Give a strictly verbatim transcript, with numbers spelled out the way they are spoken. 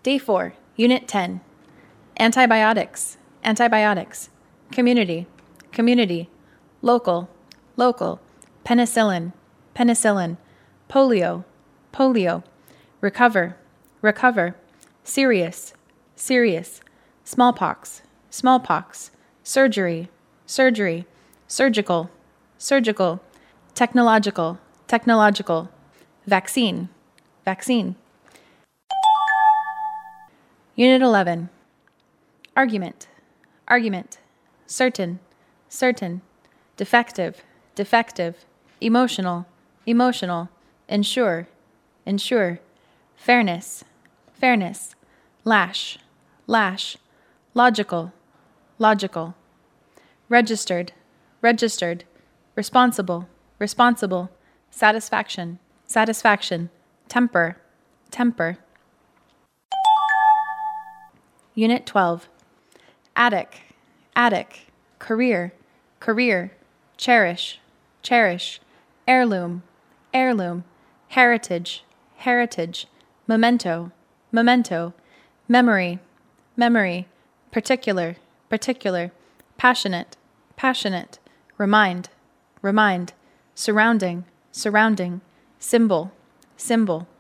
Day four, Unit ten. Antibiotics, antibiotics. Community, community. Local, local. Penicillin, penicillin. Polio, polio. Recover, recover. Serious, serious. Smallpox, smallpox. Surgery, surgery. Surgical, surgical. Technological, technological. Vaccine, vaccine. Unit eleven. Argument, argument. Certain, certain. Defective, defective. Emotional, emotional. Ensure, ensure. Fairness, fairness. Lash, lash. Logical, logical. Registered, registered. Responsible, responsible. Satisfaction, satisfaction. Temper, temper. Unit twelve. Attic, attic. Career, career. Cherish, cherish. Heirloom, heirloom. Heritage, heritage. Memento, memento. Memory, memory. Particular, particular. Passionate, passionate. Remind, remind. Surrounding, surrounding. Symbol, symbol.